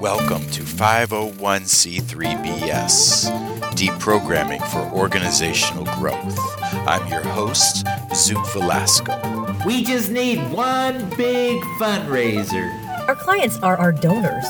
Welcome to 501c3BS, Deprogramming for Organizational Growth. I'm your host, Zoot Velasco. We just need one big fundraiser. Our clients are our donors.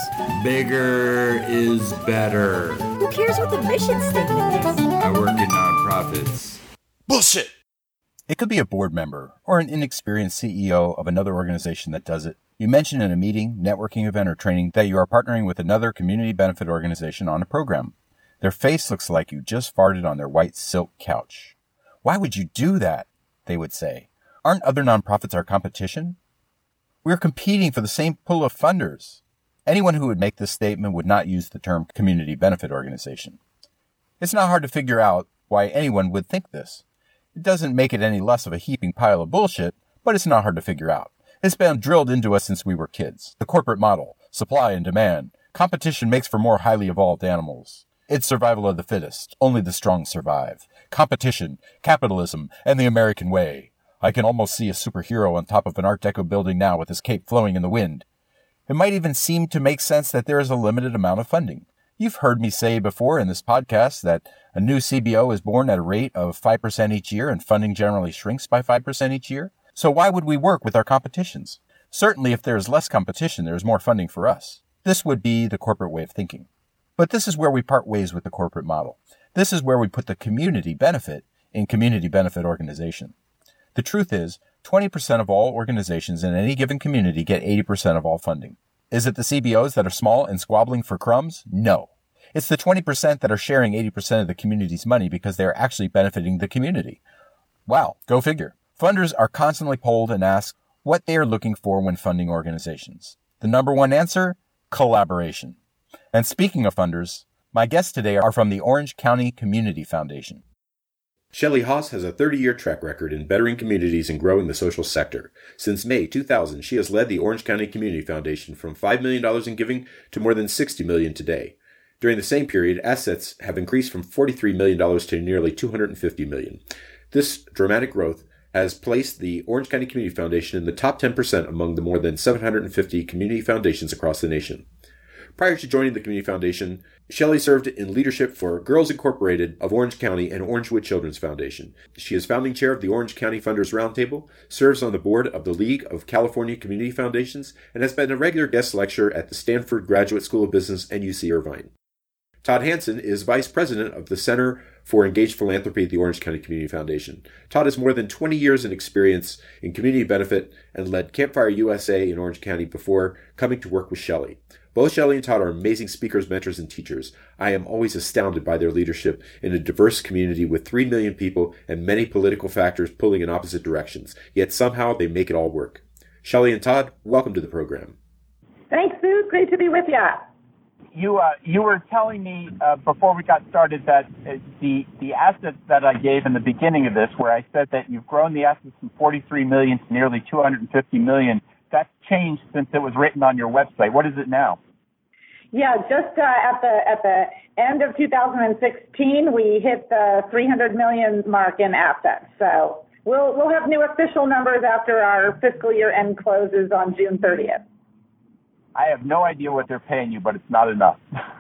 Bigger is better. Who cares what the mission statement is? I work in nonprofits. Bullshit! It could be a board member or an inexperienced CEO of another organization that does it. You mention in a meeting, networking event, or training that you are partnering with another community benefit organization on a program. Their face looks like you just farted on their white silk couch. Why would you do that? They would say. Aren't other nonprofits our competition? We're competing for the same pool of funders. Anyone who would make this statement would not use the term community benefit organization. It's not hard to figure out why anyone would think this. It doesn't make it any less of a heaping pile of bullshit, but it's not hard to figure out. It's been drilled into us since we were kids. The corporate model, supply and demand. Competition makes for more highly evolved animals. It's survival of the fittest. Only the strong survive. Competition, capitalism, and the American way. I can almost see a superhero on top of an Art Deco building now with his cape flowing in the wind. It might even seem to make sense that there is a limited amount of funding. You've heard me say before in this podcast that a new CBO is born at a rate of 5% each year and funding generally shrinks by 5% each year. So why would we work with our competitions? Certainly, if there is less competition, there is more funding for us. This would be the corporate way of thinking. But this is where we part ways with the corporate model. This is where we put the community benefit in community benefit organization. The truth is, 20% of all organizations in any given community get 80% of all funding. Is it the CBOs that are small and squabbling for crumbs? No. It's the 20% that are sharing 80% of the community's money because they are actually benefiting the community. Wow, go figure. Funders are constantly polled and asked what they are looking for when funding organizations. The number one answer? Collaboration. And speaking of funders, my guests today are from the Orange County Community Foundation. Shelley Haas has a 30-year track record in bettering communities and growing the social sector. Since May 2000, she has led the Orange County Community Foundation from $5 million in giving to more than $60 million today. During the same period, assets have increased from $43 million to nearly $250 million. This dramatic growth has placed the Orange County Community Foundation in the top 10% among the more than 750 community foundations across the nation. Prior to joining the Community Foundation, Shelley served in leadership for Girls Incorporated of Orange County and Orangewood Children's Foundation. She is founding chair of the Orange County Funders Roundtable, serves on the board of the League of California Community Foundations, and has been a regular guest lecturer at the Stanford Graduate School of Business and UC Irvine. Todd Hansen is Vice President of the Center for Engaged Philanthropy at the Orange County Community Foundation. Todd has more than 20 years in experience in community benefit and led Campfire USA in Orange County before coming to work with Shelley. Both Shelley and Todd are amazing speakers, mentors, and teachers. I am always astounded by their leadership in a diverse community with 3 million people and many political factors pulling in opposite directions. Yet somehow they make it all work. Shelley and Todd, welcome to the program. Thanks, Sue. Great to be with you. You were telling me before we got started that the assets that I gave in the beginning of this, where I said that you've grown the assets from 43 million to nearly 250 million, that's changed since it was written on your website. What is it now? Yeah, just at the end of 2016, we hit the 300 million mark in assets. So we'll have new official numbers after our fiscal year end closes on June 30th. I have no idea what they're paying you, but it's not enough.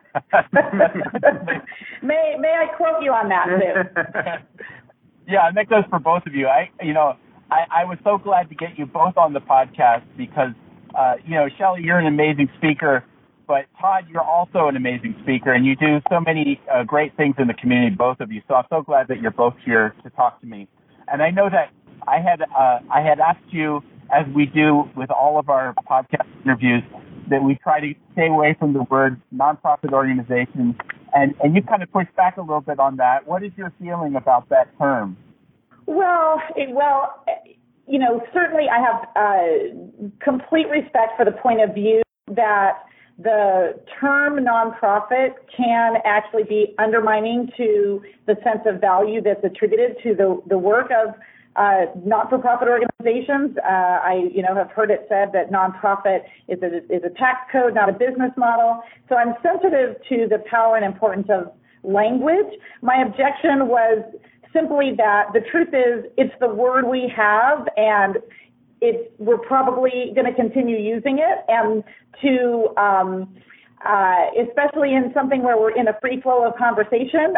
May I quote you on that, too? Yeah, I make those for both of you. I was so glad to get you both on the podcast because, Shelley, you're an amazing speaker, but Todd, you're also an amazing speaker, and you do so many great things in the community, both of you. So I'm so glad that you're both here to talk to me. And I know that I had asked you, as we do with all of our podcast interviews, that we try to stay away from the word nonprofit organization, and you kind of pushed back a little bit on that. What is your feeling about that term? Well, certainly I have complete respect for the point of view that the term nonprofit can actually be undermining to the sense of value that's attributed to the work of not-for-profit organizations. I have heard it said that nonprofit is a tax code, not a business model. So I'm sensitive to the power and importance of language. My objection was simply that the truth is it's the word we have, and we're probably going to continue using it. And to especially in something where we're in a free flow of conversation.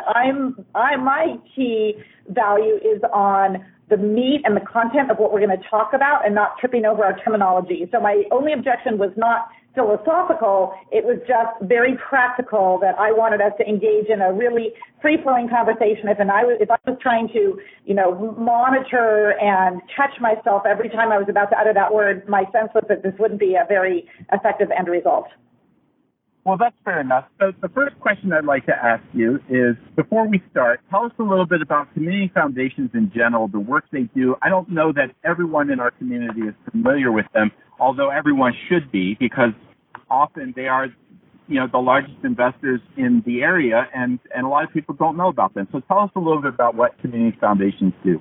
My key value is on the meat and the content of what we're going to talk about and not tripping over our terminology. So my only objection was not philosophical. It was just very practical that I wanted us to engage in a really free-flowing conversation. If I was trying to, monitor and catch myself every time I was about to utter that word, my sense was that this wouldn't be a very effective end result. Well, that's fair enough. So the first question I'd like to ask you is, before we start, tell us a little bit about community foundations in general, the work they do. I don't know that everyone in our community is familiar with them, although everyone should be, because often they are, the largest investors in the area, and a lot of people don't know about them. So tell us a little bit about what community foundations do.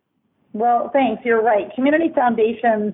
Well, thanks. You're right. Community foundations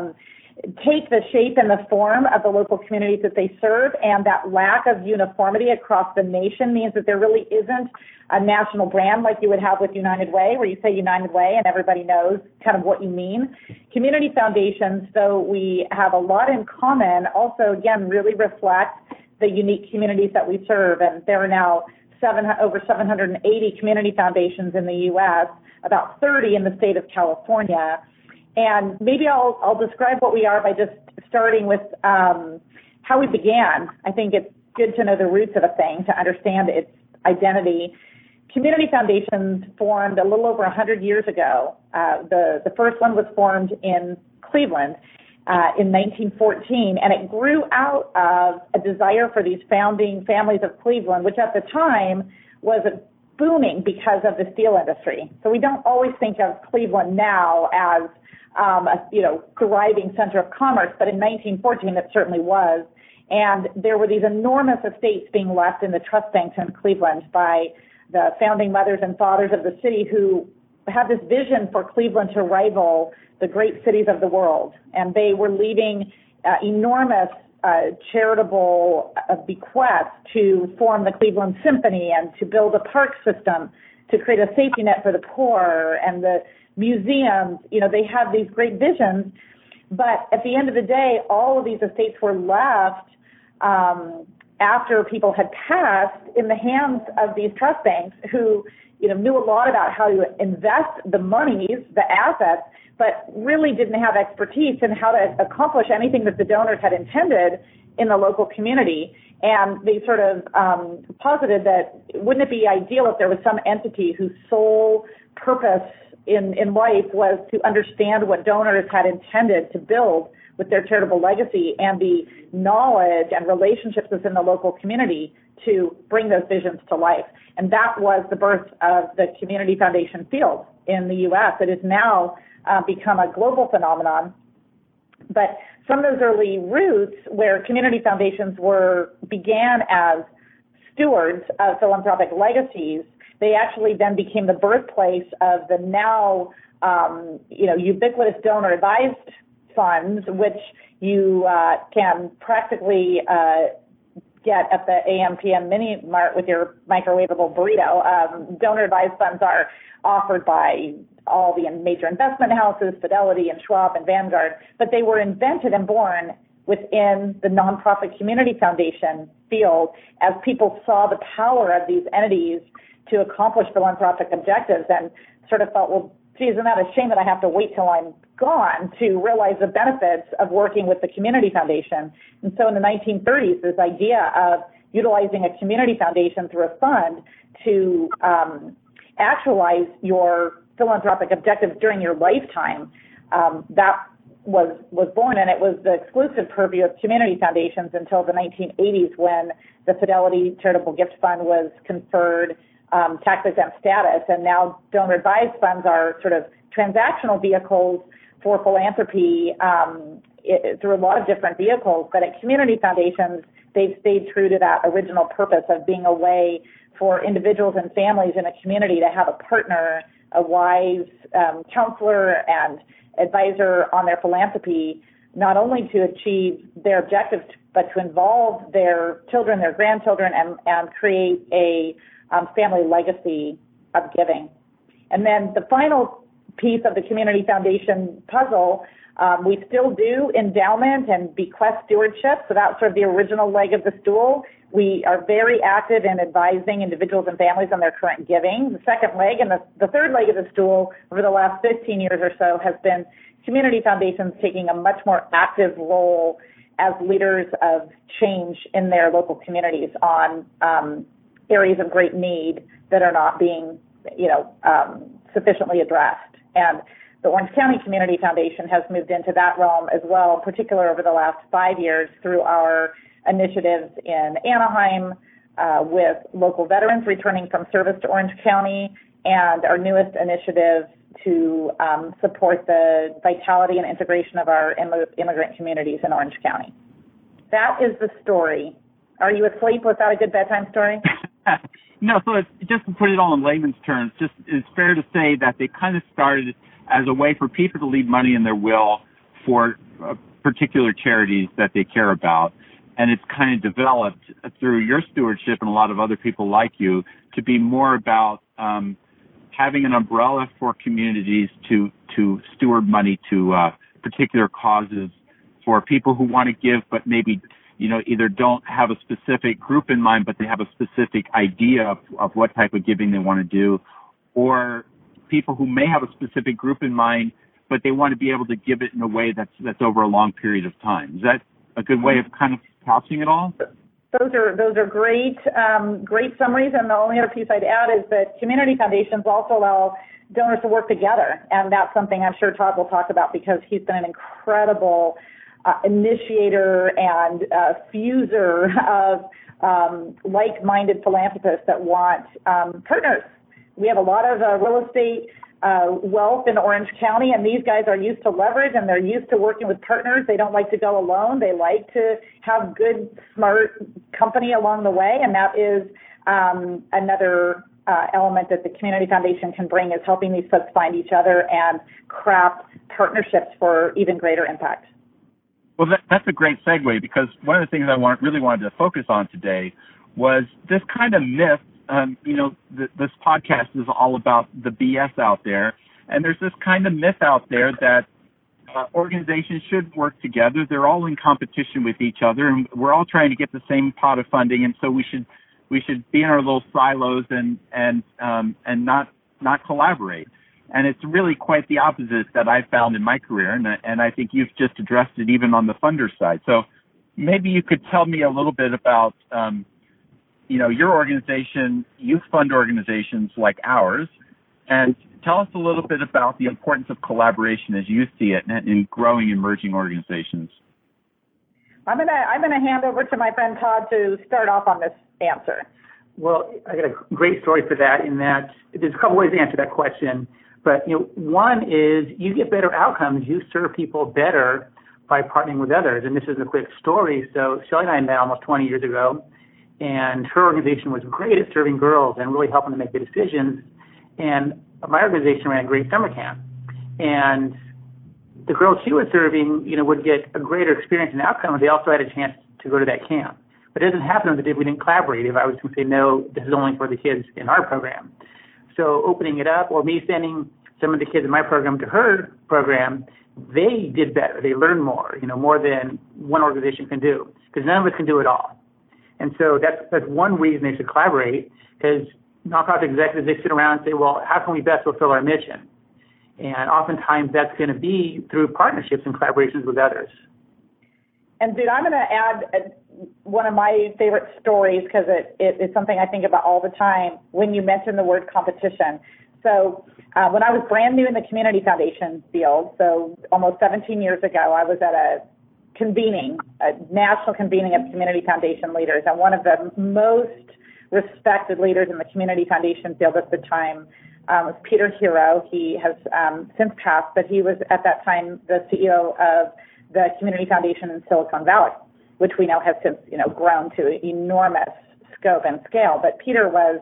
take the shape and the form of the local communities that they serve, and that lack of uniformity across the nation means that there really isn't a national brand like you would have with United Way, where you say United Way and everybody knows kind of what you mean. Community foundations, though we have a lot in common, also, again, really reflect the unique communities that we serve, and there are now over 780 community foundations in the U.S., about 30 in the state of California. And maybe I'll describe what we are by just starting with how we began. I think it's good to know the roots of a thing to understand its identity. Community foundations formed a little over 100 years ago. The first one was formed in Cleveland in 1914, and it grew out of a desire for these founding families of Cleveland, which at the time was booming because of the steel industry. So we don't always think of Cleveland now as a thriving center of commerce, but in 1914 it certainly was. And there were these enormous estates being left in the trust banks in Cleveland by the founding mothers and fathers of the city who had this vision for Cleveland to rival the great cities of the world. And they were leaving enormous charitable bequests to form the Cleveland Symphony and to build a park system, to create a safety net for the poor, and the museums. They had these great visions, but at the end of the day, all of these estates were left after people had passed in the hands of these trust banks who, knew a lot about how to invest the monies, the assets, but really didn't have expertise in how to accomplish anything that the donors had intended in the local community. And they sort of posited that wouldn't it be ideal if there was some entity whose sole purpose in life was to understand what donors had intended to build with their charitable legacy and the knowledge and relationships within the local community to bring those visions to life. And that was the birth of the community foundation field in the U.S. It has now become a global phenomenon. But from those early roots where community foundations began as stewards of philanthropic legacies, they actually then became the birthplace of the now, ubiquitous donor-advised funds, which you can practically get at the AM/PM Mini Mart with your microwavable burrito. Donor-advised funds are offered by all the major investment houses, Fidelity and Schwab and Vanguard, but they were invented and born within the nonprofit community foundation field as people saw the power of these entities to accomplish philanthropic objectives and sort of felt, well, gee, isn't that a shame that I have to wait till I'm gone to realize the benefits of working with the community foundation. And so in the 1930s, this idea of utilizing a community foundation through a fund to actualize your philanthropic objectives during your lifetime, that was born, and it was the exclusive purview of community foundations until the 1980s when the Fidelity Charitable Gift Fund was conferred tax-exempt status, and now donor-advised funds are sort of transactional vehicles for philanthropy through a lot of different vehicles. But at community foundations, they've stayed true to that original purpose of being a way for individuals and families in a community to have a partner, a wise counselor and advisor on their philanthropy, not only to achieve their objectives, but to involve their children, their grandchildren, and create a family legacy of giving. And then the final piece of the community foundation puzzle We still do endowment and bequest stewardship, so that's sort of the original leg of the stool. We are very active in advising individuals and families on their current giving. The second leg and the third leg of the stool over the last 15 years or so has been community foundations taking a much more active role as leaders of change in their local communities on areas of great need that are not being, sufficiently addressed. And the Orange County Community Foundation has moved into that realm as well, particularly over the last 5 years through our initiatives in Anaheim with local veterans returning from service to Orange County, and our newest initiative to support the vitality and integration of our immigrant communities in Orange County. That is the story. Are you asleep? Was that a good bedtime story? No, so it's, just to put it all in layman's terms, just it's fair to say that they kind of started as a way for people to leave money in their will for particular charities that they care about. And it's kind of developed through your stewardship and a lot of other people like you to be more about having an umbrella for communities to steward money to particular causes for people who want to give but maybe either don't have a specific group in mind, but they have a specific idea of what type of giving they want to do, or people who may have a specific group in mind, but they want to be able to give it in a way that's over a long period of time. Is that a good way of kind of couching it all? Those are great summaries. And the only other piece I'd add is that community foundations also allow donors to work together, and that's something I'm sure Todd will talk about because he's been an incredible initiator and fuser of like-minded philanthropists that want partners. We have a lot of real estate wealth in Orange County, and these guys are used to leverage, and they're used to working with partners. They don't like to go alone. They like to have good, smart company along the way, and that is another element that the Community Foundation can bring, is helping these folks find each other and craft partnerships for even greater impact. Well, that's a great segue, because one of the things I really wanted to focus on today was this kind of myth. This podcast is all about the BS out there, and there's this kind of myth out there that organizations should work together. They're all in competition with each other, and we're all trying to get the same pot of funding, and so we should be in our little silos and not collaborate. And it's really quite the opposite that I've found in my career, and I think you've just addressed it even on the funder side. So maybe you could tell me a little bit about, your organization. You fund organizations like ours, and tell us a little bit about the importance of collaboration as you see it in growing emerging organizations. I'm gonna hand over to my friend Todd to start off on this answer. Well, I got a great story for that, in that there's a couple ways to answer that question. But, one is you get better outcomes. You serve people better by partnering with others. And this is a quick story. So Shelley and I met almost 20 years ago, and her organization was great at serving girls and really helping them make good decisions. And my organization ran a great summer camp. And the girls she was serving, would get a greater experience and outcome if they also had a chance to go to that camp. But it doesn't happen if we didn't collaborate. If I was going to say, no, this is only for the kids in our program. So opening it up, or me sending some of the kids in my program to her program, they did better. They learned more, more than one organization can do, because none of us can do it all. And so that's one reason they should collaborate, because nonprofit executives, they sit around and say, well, how can we best fulfill our mission? And oftentimes that's going to be through partnerships and collaborations with others. And dude, I'm going to add one of my favorite stories, because it's something I think about all the time when you mention the word competition. So when I was brand new in the community foundation field, so almost 17 years ago, I was at a national convening of community foundation leaders. And one of the most respected leaders in the community foundation field at the time was Peter Hero. He has since passed, but he was at that time the CEO of the Community Foundation in Silicon Valley, which we know has since grown to enormous scope and scale. But Peter was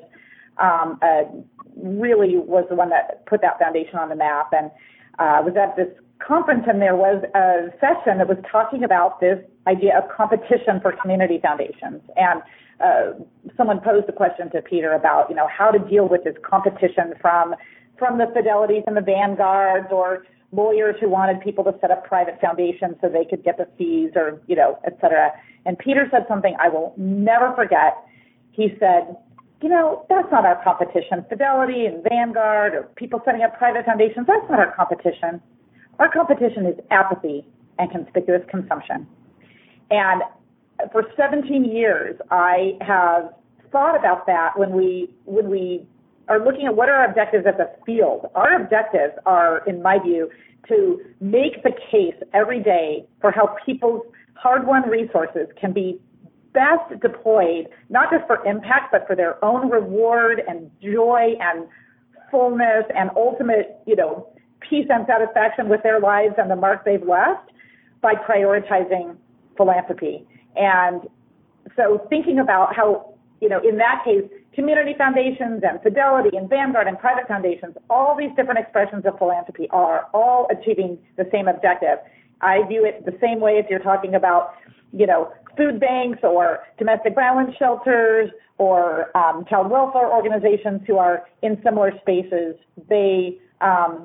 really was the one that put that foundation on the map, and was at this conference, and there was a session that was talking about this idea of competition for community foundations. And someone posed a question to Peter about, how to deal with this competition from the Fidelities and the Vanguards, or lawyers who wanted people to set up private foundations so they could get the fees or, et cetera. And Peter said something I will never forget. He said, that's not our competition. Fidelity and Vanguard or people setting up private foundations, that's not our competition. Our competition is apathy and conspicuous consumption. And for 17 years, I have thought about that when we are looking at what are our objectives as a field. Our objectives are, in my view, to make the case every day for how people's hard-won resources can be best deployed, not just for impact, but for their own reward and joy and fullness and ultimate, peace and satisfaction with their lives and the mark they've left by prioritizing philanthropy. And so thinking about how, in that case, community foundations and Fidelity and Vanguard and private foundations, all these different expressions of philanthropy are all achieving the same objective. I view it the same way if you're talking about, food banks or domestic violence shelters or child welfare organizations who are in similar spaces. They, are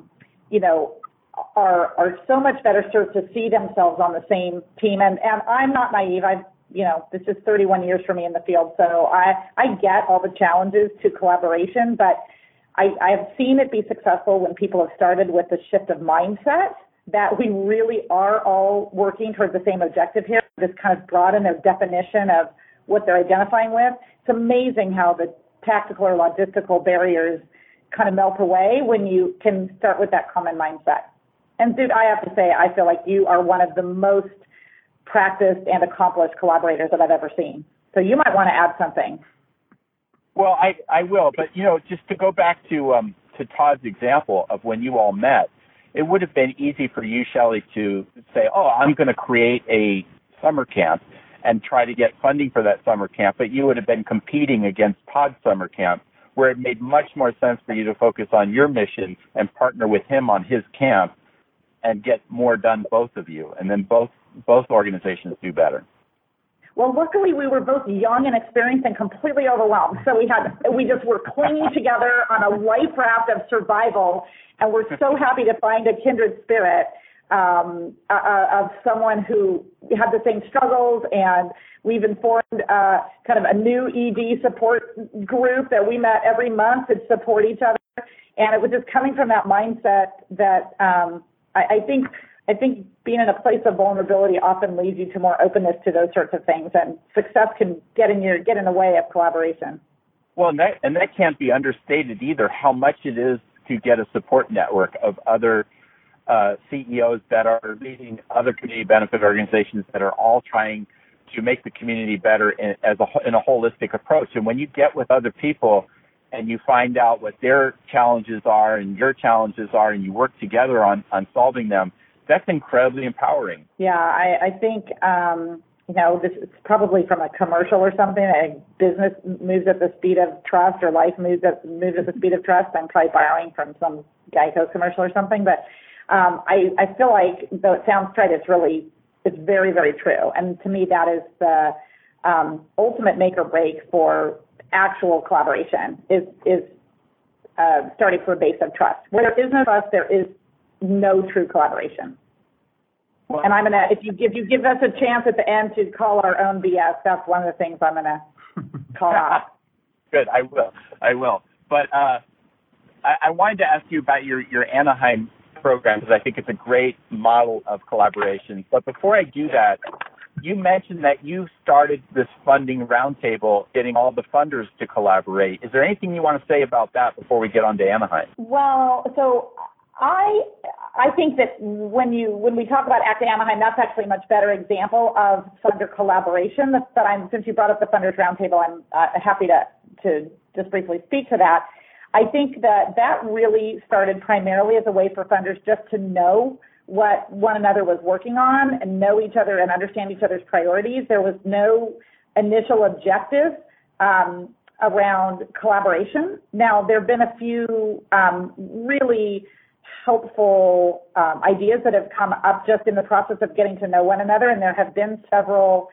so much better served to see themselves on the same team. And I'm not naive. This is 31 years for me in the field, so I get all the challenges to collaboration, but I have seen it be successful when people have started with the shift of mindset that we really are all working towards the same objective here, this kind of broaden of definition of what they're identifying with. It's amazing how the tactical or logistical barriers kind of melt away when you can start with that common mindset. And dude, I have to say, I feel like you are one of the most practiced and accomplished collaborators that I've ever seen. So you might want to add something. Well, I will, but just to go back to Todd's example of when you all met, it would have been easy for you, Shelley, to say, I'm going to create a summer camp and try to get funding for that summer camp, but you would have been competing against Todd's summer camp, where it made much more sense for you to focus on your mission and partner with him on his camp and get more done, both of you, and then both organizations do better. Well, luckily we were both young and experienced and completely overwhelmed. So we just were clinging together on a life raft of survival, and we're so happy to find a kindred spirit of someone who had the same struggles. And we even formed kind of a new ED support group that we met every month to support each other. And it was just coming from that mindset that I think being in a place of vulnerability often leads you to more openness to those sorts of things, and success can get in the way of collaboration. Well, and that can't be understated either, how much it is to get a support network of other CEOs that are leading other community benefit organizations that are all trying to make the community better in a holistic approach. And when you get with other people and you find out what their challenges are and your challenges are, and you work together on solving them, that's incredibly empowering. Yeah, I think, this is probably from a commercial or something. A business moves at the speed of trust, or life moves at the speed of trust. I'm probably borrowing from some Geico commercial or something. But I feel like, though it sounds trite, it's very, very true. And to me, that is the ultimate make or break for actual collaboration is starting from a base of trust. Where there is no trust, there is no true collaboration. Well, and I'm gonna, if you give us a chance at the end to call our own BS, that's one of the things I'm gonna call out. Good, I will. But I wanted to ask you about your Anaheim program, because I think it's a great model of collaboration. But before I do that, you mentioned that you started this funding roundtable, getting all the funders to collaborate. Is there anything you want to say about that before we get on to Anaheim? Well, so I think that when we talk about ACT Anaheim, that's actually a much better example of funder collaboration. Since you brought up the funders roundtable, I'm happy to just briefly speak to that. I think that really started primarily as a way for funders just to know what one another was working on and know each other and understand each other's priorities. There was no initial objective around collaboration. Now, there have been a few really helpful ideas that have come up just in the process of getting to know one another, and there have been several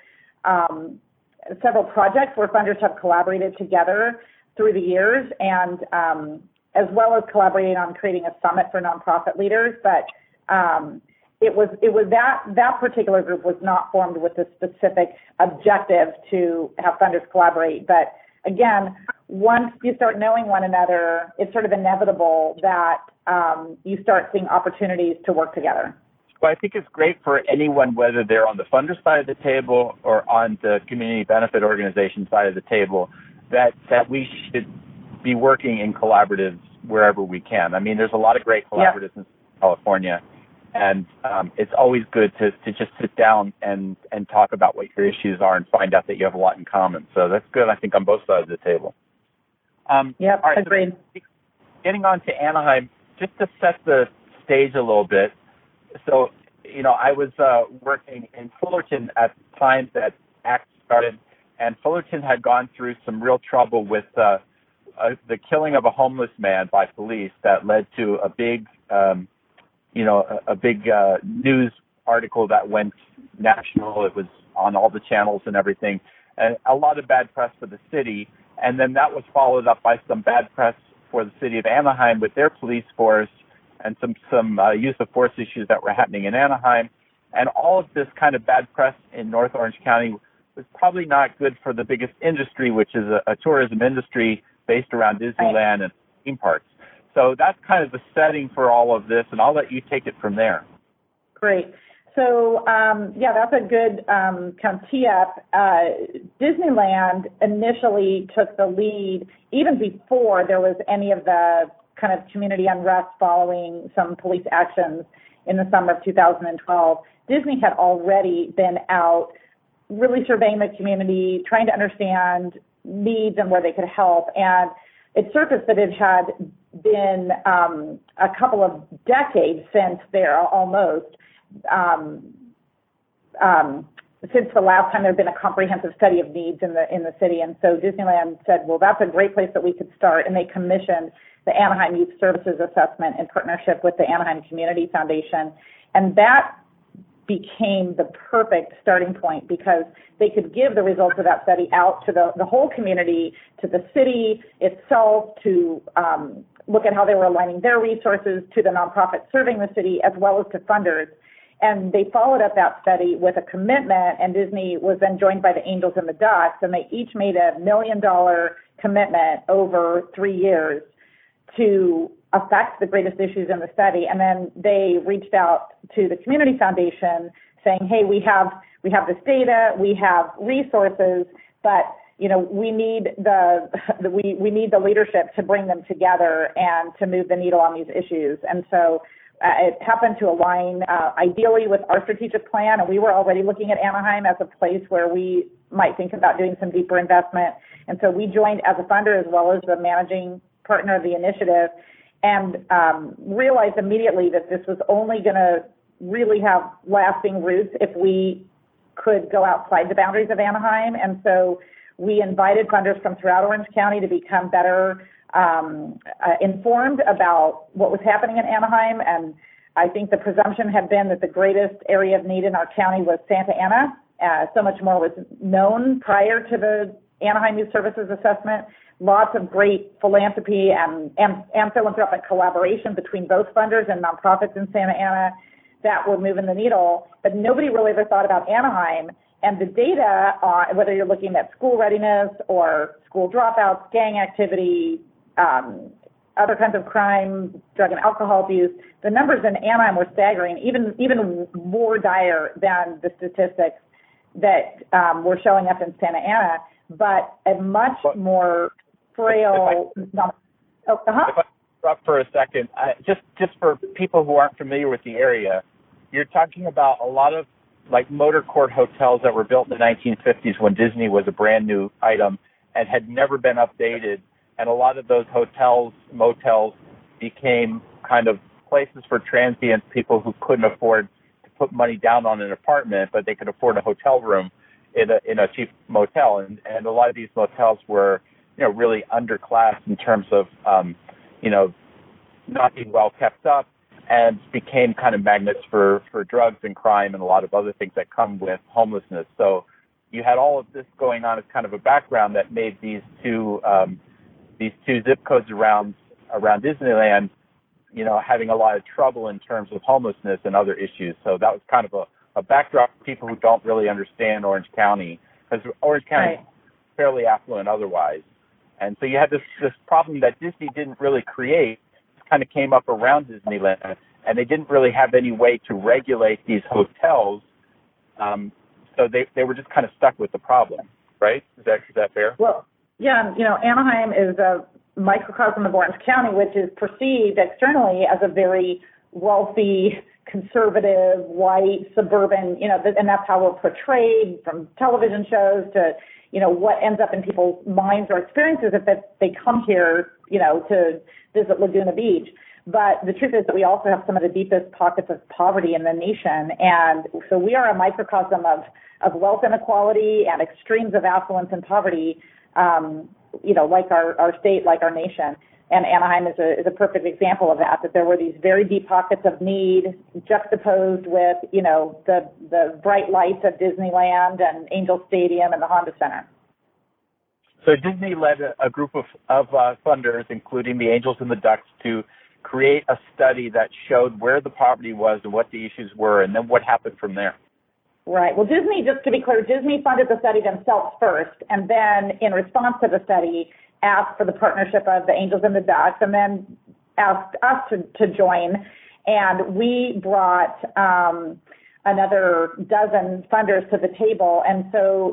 projects where funders have collaborated together through the years, and as well as collaborating on creating a summit for nonprofit leaders. But it was that particular group was not formed with the specific objective to have funders collaborate. But again, once you start knowing one another, it's sort of inevitable that you start seeing opportunities to work together. Well, I think it's great for anyone, whether they're on the funder side of the table or on the community benefit organization side of the table, that we should be working in collaboratives wherever we can. I mean, there's a lot of great collaboratives in California, and it's always good to just sit down and talk about what your issues are and find out that you have a lot in common. So that's good, I think, on both sides of the table. Yep, all right, agreed. So getting on to Anaheim, just to set the stage a little bit. So, I was working in Fullerton at the time that ACT started, and Fullerton had gone through some real trouble with the killing of a homeless man by police that led to a big, news article that went national. It was on all the channels and everything, and a lot of bad press for the city. And then that was followed up by some bad press for the city of Anaheim with their police force, and some use of force issues that were happening in Anaheim. And all of this kind of bad press in North Orange County was probably not good for the biggest industry, which is a tourism industry based around Disneyland and theme parks. So that's kind of the setting for all of this, and I'll let you take it from there. Great. So, that's a good kind of tee-up. Disneyland initially took the lead even before there was any of the kind of community unrest following some police actions in the summer of 2012. Disney had already been out really surveying the community, trying to understand needs and where they could help. And it surfaced that it had been a couple of decades since since the last time there had been a comprehensive study of needs in the city. And so Disneyland said, well, that's a great place that we could start. And they commissioned the Anaheim Youth Services Assessment in partnership with the Anaheim Community Foundation. And that became the perfect starting point because they could give the results of that study out to the whole community, to the city itself, to look at how they were aligning their resources to the nonprofits serving the city, as well as to funders. And they followed up that study with a commitment, and Disney was then joined by the Angels and the Ducks, and they each made $1 million commitment over 3 years to affect the greatest issues in the study. And then they reached out to the Community Foundation saying, hey, we have this data, we have resources, but we need the leadership to bring them together and to move the needle on these issues. And so it happened to align ideally with our strategic plan, and we were already looking at Anaheim as a place where we might think about doing some deeper investment. And so we joined as a funder as well as the managing partner of the initiative, and realized immediately that this was only going to really have lasting roots if we could go outside the boundaries of Anaheim. And so we invited funders from throughout Orange County to become better informed about what was happening in Anaheim. And I think the presumption had been that the greatest area of need in our county was Santa Ana. So much more was known prior to the Anaheim Youth Services Assessment. Lots of great philanthropy and philanthropic collaboration between both funders and nonprofits in Santa Ana that were moving the needle. But nobody really ever thought about Anaheim. And the data, whether you're looking at school readiness or school dropouts, gang activity, other kinds of crime, drug and alcohol abuse, the numbers in Anaheim were staggering, even more dire than the statistics that were showing up in Santa Ana, but a much more frail. If I interrupt for a second, just for people who aren't familiar with the area, you're talking about a lot of like motor court hotels that were built in the 1950s when Disney was a brand new item and had never been updated. And a lot of those hotels, motels became kind of places for transient people who couldn't afford to put money down on an apartment, but they could afford a hotel room in a cheap motel. And a lot of these motels were, really underclass in terms of, not being well kept up, and became kind of magnets for drugs and crime and a lot of other things that come with homelessness. So you had all of this going on as kind of a background that made these two zip codes around Disneyland having a lot of trouble in terms of homelessness and other issues. So that was kind of a backdrop for people who don't really understand Orange County, because Orange County is fairly affluent otherwise. And so you had this problem that Disney didn't really create, kind of came up around Disneyland, and they didn't really have any way to regulate these hotels. So they were just kind of stuck with the problem, right? Is that fair? Well, yeah, Anaheim is a microcosm of Orange County, which is perceived externally as a very wealthy, conservative, white, suburban, and that's how we're portrayed from television shows to, what ends up in people's minds or experiences if they come here, to visit Laguna Beach. But the truth is that we also have some of the deepest pockets of poverty in the nation. And so we are a microcosm of wealth inequality and extremes of affluence and poverty, like our state, like our nation. And Anaheim is a perfect example of that there were these very deep pockets of need juxtaposed with, the bright lights of Disneyland and Angel Stadium and the Honda Center. So Disney led a group of funders, including the Angels and the Ducks, to create a study that showed where the poverty was and what the issues were, and then what happened from there. Right. Well, Disney, just to be clear, Disney funded the study themselves first, and then in response to the study, asked for the partnership of the Angels and the Ducks, and then asked us to join. And we brought another dozen funders to the table. And so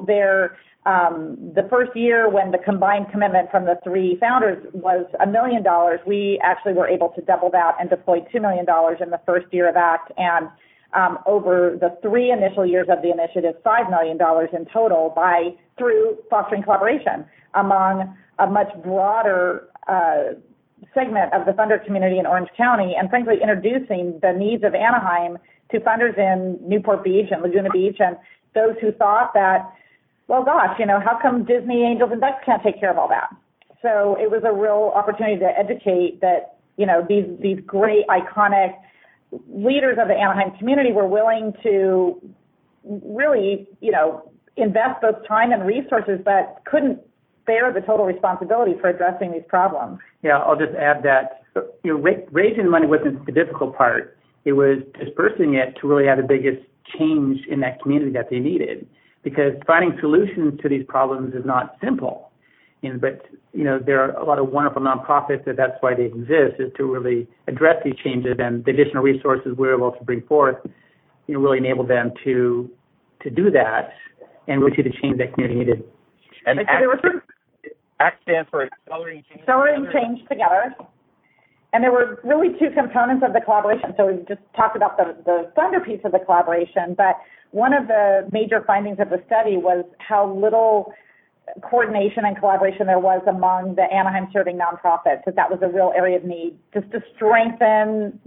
the first year when the combined commitment from the three founders was $1 million, we actually were able to double that and deploy $2 million in the first year of ACT. And over the 3 initial years of the initiative, $5 million in total through fostering collaboration among a much broader segment of the funder community in Orange County, and frankly introducing the needs of Anaheim to funders in Newport Beach and Laguna Beach, and those who thought that, well, gosh, how come Disney, Angels, and Ducks can't take care of all that? So it was a real opportunity to educate that, these great, iconic leaders of the Anaheim community were willing to really, invest both time and resources, but couldn't bear the total responsibility for addressing these problems. Yeah, I'll just add that raising money wasn't the difficult part. It was dispersing it to really have the biggest change in that community that they needed. Because finding solutions to these problems is not simple. But there are a lot of wonderful nonprofits that's why they exist, is to really address these changes, and the additional resources we're able to bring forth, really enable them to do that and really see the change that community needed. And ACT stands for Accelerating Change Together. And there were really 2 components of the collaboration. So we just talked about the funder piece of the collaboration, but one of the major findings of the study was how little coordination and collaboration there was among the Anaheim serving nonprofits, that was a real area of need, just to strengthen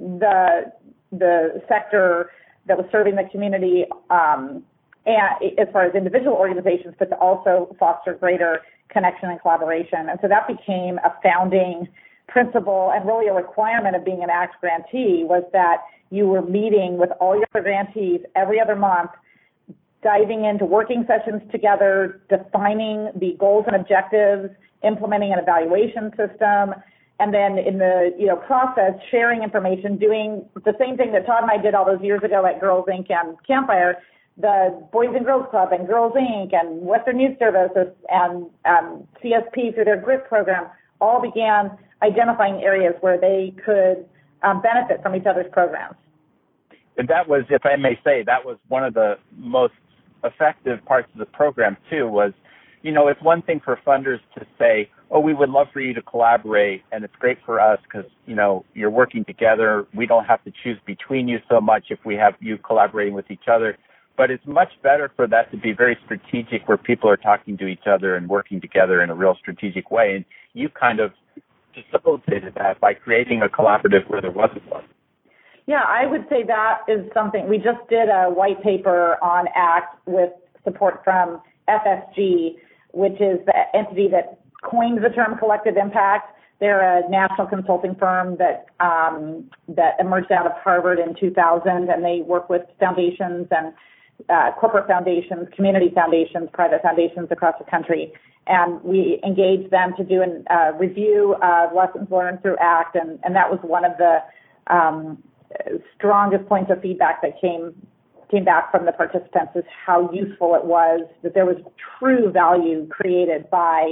the sector that was serving the community, and as far as individual organizations, but to also foster greater connection and collaboration. And so that became a founding principle and really a requirement of being an ACT grantee, was that you were meeting with all your grantees every other month, diving into working sessions together, defining the goals and objectives, implementing an evaluation system, and then in the process, sharing information, doing the same thing that Todd and I did all those years ago at Girls Inc. and Campfire. The Boys and Girls Club and Girls Inc. and Western Youth Services and CSP through their GRIP program all began identifying areas where they could benefit from each other's programs. And that was, if I may say, that was one of the most effective parts of the program, too, was, it's one thing for funders to say, oh, we would love for you to collaborate, and it's great for us because, you're working together. We don't have to choose between you so much if we have you collaborating with each other. But it's much better for that to be very strategic, where people are talking to each other and working together in a real strategic way. And you kind of facilitated that by creating a collaborative where there wasn't one. Yeah, I would say that is something. We just did a white paper on ACT with support from FSG, which is the entity that coined the term collective impact. They're a national consulting firm that emerged out of Harvard in 2000, and they work with foundations and corporate foundations, community foundations, private foundations across the country. And we engaged them to do a review of lessons learned through ACT, and that was one of the strongest points of feedback that came back from the participants is how useful it was, that there was true value created by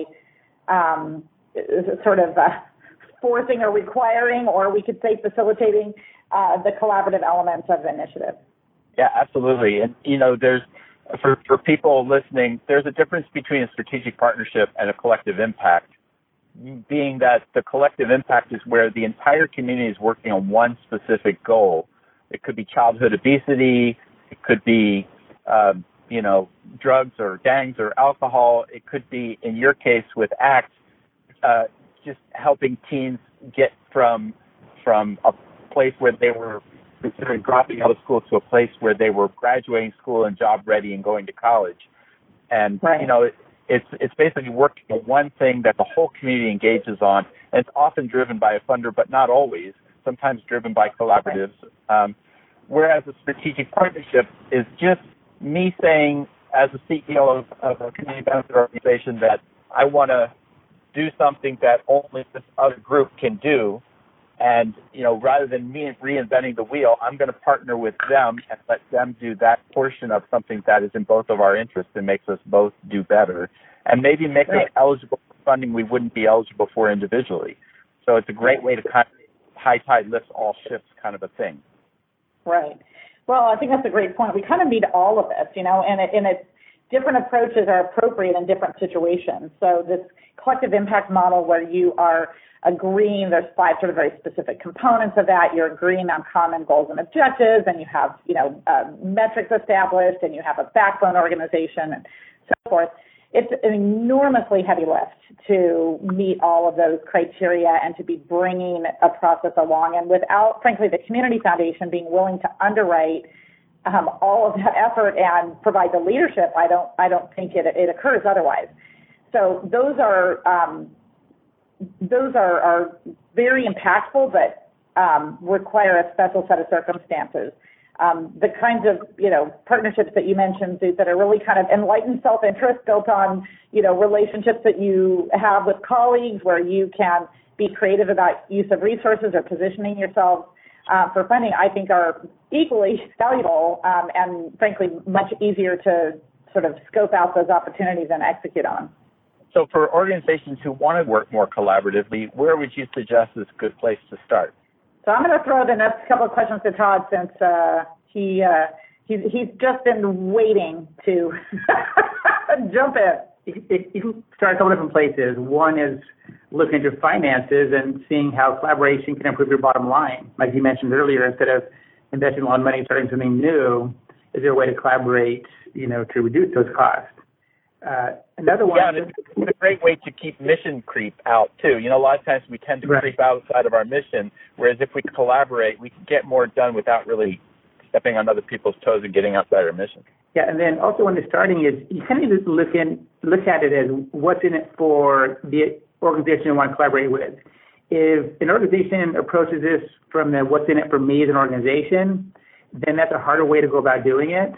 forcing or requiring, or we could say facilitating the collaborative elements of the initiative. Yeah, absolutely. And, there's, for people listening, there's a difference between a strategic partnership and a collective impact, being that the collective impact is where the entire community is working on one specific goal. It could be childhood obesity. It could be, drugs or gangs or alcohol. It could be, in your case with ACT, just helping teens get from a place where they were considering dropping out of school to a place where they were graduating school and job ready and going to college. And, right. It's basically working on one thing that the whole community engages on. And it's often driven by a funder, but not always, sometimes driven by collaboratives. Whereas a strategic partnership is just me saying, as a CEO of a community benefit organization, that I want to do something that only this other group can do. And, rather than me reinventing the wheel, I'm going to partner with them and let them do that portion of something that is in both of our interests and makes us both do better, and maybe make us eligible for funding we wouldn't be eligible for individually. So it's a great way to kind of high tide lifts all ships kind of a thing. Right. Well, I think that's a great point. We kind of need all of this, and different approaches are appropriate in different situations. So this collective impact model where you are agreeing, there's 5 sort of very specific components of that. You're agreeing on common goals and objectives, and you have, metrics established, and you have a backbone organization and so forth. It's an enormously heavy lift to meet all of those criteria and to be bringing a process along. And without, frankly, the Community Foundation being willing to underwrite all of that effort and provide the leadership, I don't think it occurs otherwise. So those are very impactful, but require a special set of circumstances. The kinds of, partnerships that you mentioned, Zoot, that are really kind of enlightened self-interest built on, relationships that you have with colleagues where you can be creative about use of resources or positioning yourself for funding, I think are equally valuable and, frankly, much easier to sort of scope out those opportunities and execute on. So for organizations who want to work more collaboratively, where would you suggest is a good place to start? So I'm going to throw the next couple of questions to Todd since he's just been waiting to jump in. You can start a couple different places. One is looking at your finances and seeing how collaboration can improve your bottom line. Like you mentioned earlier, instead of investing a lot of money starting something new, is there a way to collaborate, to reduce those costs? Another one. Yeah, it's a great way to keep mission creep out, too. A lot of times we tend to creep outside of our mission, whereas if we collaborate, we can get more done without really stepping on other people's toes and getting outside our mission. Yeah, and then also when they're starting is you kind of need to look at it as what's in it for the organization you want to collaborate with. If an organization approaches this from the what's in it for me as an organization, then that's a harder way to go about doing it.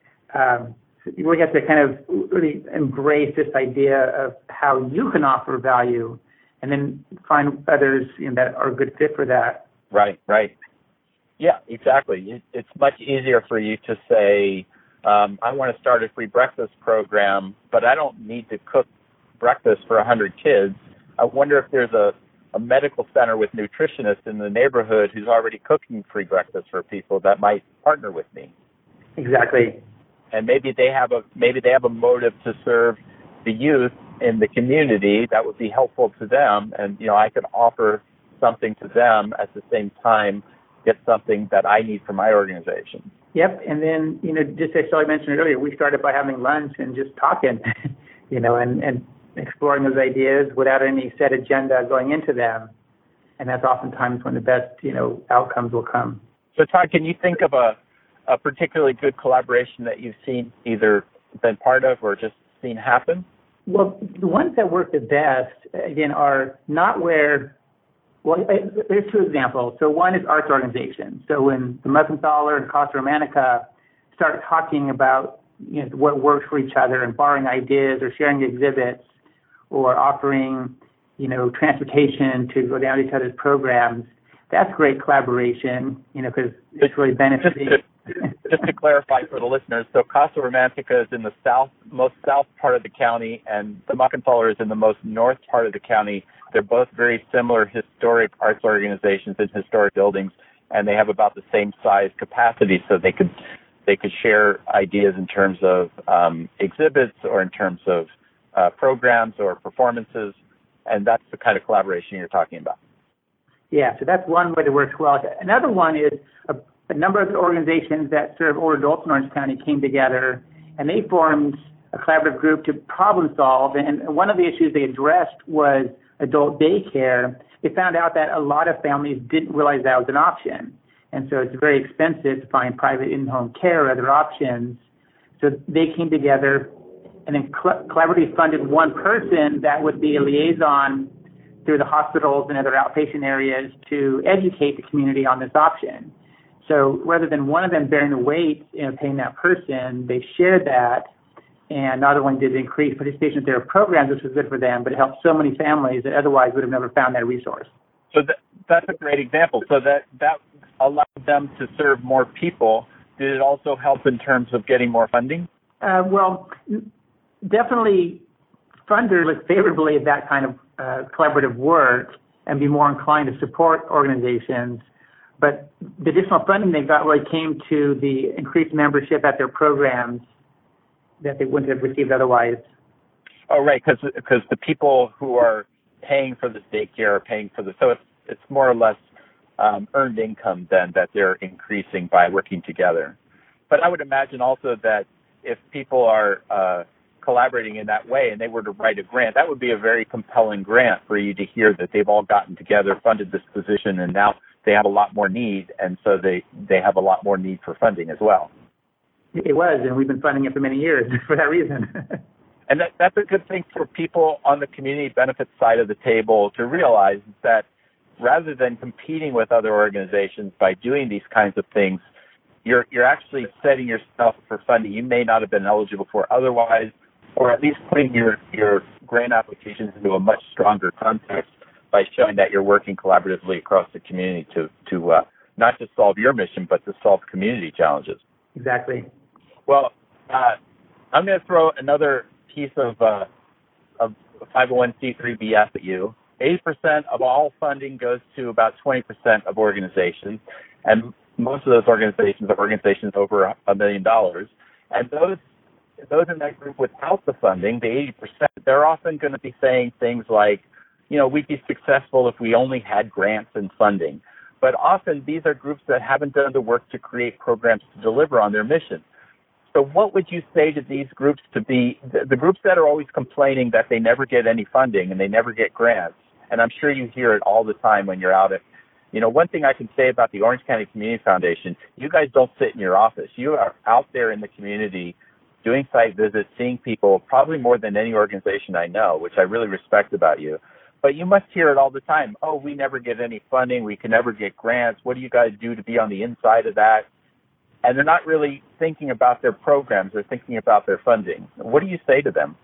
You really have to kind of really embrace this idea of how you can offer value and then find others that are a good fit for that. Right. Yeah, exactly. It's much easier for you to say, I want to start a free breakfast program, but I don't need to cook breakfast for 100 kids. I wonder if there's a medical center with nutritionists in the neighborhood who's already cooking free breakfast for people that might partner with me. Exactly. And maybe they have a motive to serve the youth in the community that would be helpful to them, and I could offer something to them at the same time, get something that I need for my organization. Yep, and then just as Shelley mentioned earlier, we started by having lunch and just talking, and exploring those ideas without any set agenda going into them, and that's oftentimes when the best outcomes will come. So Todd, can you think of a particularly good collaboration that you've seen either been part of or just seen happen? Well, the ones that work the best, again, are not where, there's 2 examples. So one is arts organizations. So when the Mussenthaler and Casa Romanica start talking about what works for each other and borrowing ideas or sharing exhibits or offering, transportation to go down to each other's programs, that's great collaboration, because it's really benefiting. Just to clarify for the listeners, so Casa Romantica is in the most south part of the county, and the Muckenthaler is in the most north part of the county. They're both very similar historic arts organizations and historic buildings, and they have about the same size capacity, so they could share ideas in terms of exhibits or in terms of programs or performances, and that's the kind of collaboration you're talking about. Yeah, so that's one way that works well. Another one is a number of organizations that serve older adults in Orange County came together, and they formed a collaborative group to problem solve. And one of the issues they addressed was adult daycare. They found out that a lot of families didn't realize that was an option. And so it's very expensive to find private in-home care or other options. So they came together and then collaboratively funded one person that would be a liaison through the hospitals and other outpatient areas to educate the community on this option. So rather than one of them bearing the weight, paying that person, they shared that, and not only did it increase participation in their programs, which was good for them, but it helped so many families that otherwise would have never found that resource. So that's a great example. So that allowed them to serve more people. Did it also help in terms of getting more funding? Well, definitely funders look favorably at that kind of collaborative work and be more inclined to support organizations. But the additional funding they got really came to the increased membership at their programs that they wouldn't have received otherwise. Oh, right, because the people who are paying for this daycare are paying for so it's more or less earned income then that they're increasing by working together. But I would imagine also that if people are collaborating in that way and they were to write a grant, that would be a very compelling grant for you to hear that they've all gotten together, funded this position, and now they have a lot more need, and so they have a lot more need for funding as well. It was, and we've been funding it for many years for that reason. And that's a good thing for people on the community benefits side of the table to realize that rather than competing with other organizations by doing these kinds of things, you're actually setting yourself for funding you may not have been eligible for otherwise, or at least putting your grant applications into a much stronger context by showing that you're working collaboratively across the community to not just solve your mission, but to solve community challenges. Exactly. Well, I'm going to throw another piece of 501c3 BS at you. 80% of all funding goes to about 20% of organizations, and most of those organizations are organizations over $1 million. And those in that group without the funding, the 80%, they're often going to be saying things like, we'd be successful if we only had grants and funding. But often these are groups that haven't done the work to create programs to deliver on their mission. So what would you say to these groups to be, the groups that are always complaining that they never get any funding and they never get grants? And I'm sure you hear it all the time when you're out at, one thing I can say about the Orange County Community Foundation, you guys don't sit in your office. You are out there in the community doing site visits, seeing people, probably more than any organization I know, which I really respect about you. But you must hear it all the time. Oh, we never get any funding. We can never get grants. What do you guys do to be on the inside of that? And they're not really thinking about their programs. They're thinking about their funding. What do you say to them?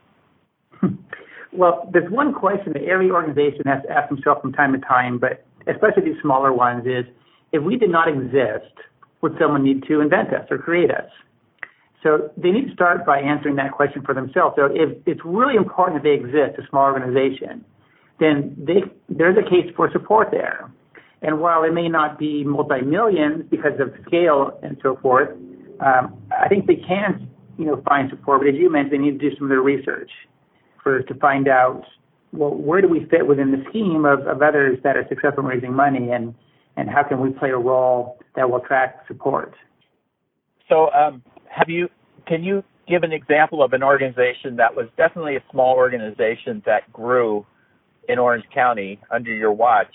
Well, there's one question that every organization has to ask themselves from time to time, but especially these smaller ones, is if we did not exist, would someone need to invent us or create us? So they need to start by answering that question for themselves. So if it's really important that they exist, a small organization, then there's a case for support there. And while it may not be multi-millions because of scale and so forth, I think they can, find support. But as you mentioned, they need to do some of their research to find out, well, where do we fit within the scheme of others that are successful in raising money, and how can we play a role that will attract support? So can you give an example of an organization that was definitely a small organization that grew in Orange County under your watch,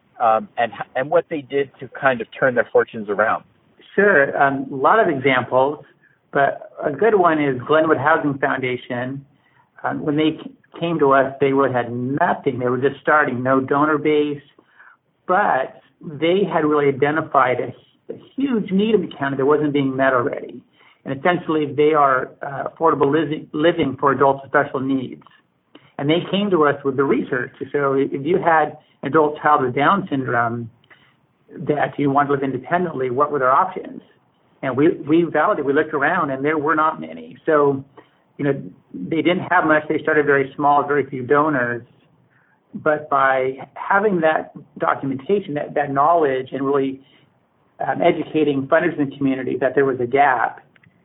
and what they did to kind of turn their fortunes around? Sure. A lot of examples, but a good one is Glenwood Housing Foundation. When they came to us, they really had nothing. They were just starting, no donor base, but they had really identified a huge need in the county that wasn't being met already. And essentially, they are affordable living for adults with special needs. And they came to us with the research. So if you had an adult child with Down syndrome, that you want to live independently, what were their options? And we looked around, and there were not many. So, they didn't have much. They started very small, very few donors. But by having that documentation, that knowledge, and really educating funders in the community that there was a gap,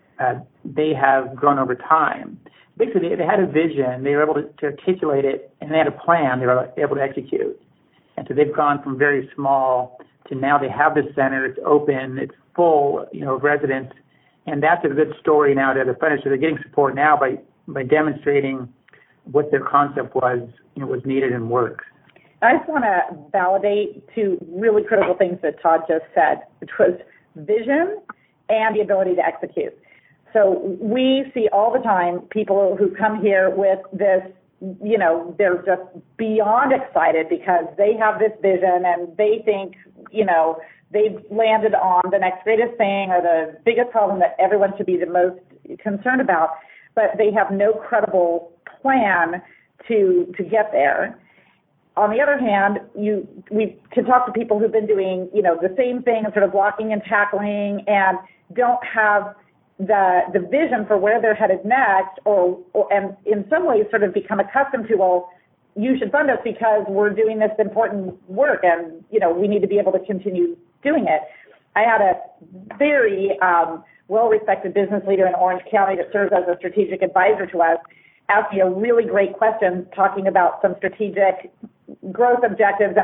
they have grown over time. Basically, they had a vision. They were able to articulate it, and they had a plan they were able to execute. And so they've gone from very small to now they have the center. It's open. It's full, of residents. And that's a good story now to the funders. So they're getting support now by demonstrating what their concept was, was needed and works. I just want to validate two really critical things that Todd just said, which was vision and the ability to execute. So we see all the time people who come here with this, they're just beyond excited because they have this vision and they think, they've landed on the next greatest thing or the biggest problem that everyone should be the most concerned about, but they have no credible plan to get there. On the other hand, we can talk to people who've been doing, the same thing, sort of blocking and tackling, and don't have the vision for where they're headed next, and in some ways sort of become accustomed to, well, you should fund us because we're doing this important work, and we need to be able to continue doing it. I had a very well-respected business leader in Orange County that serves as a strategic advisor to us asked me a really great question talking about some strategic growth objectives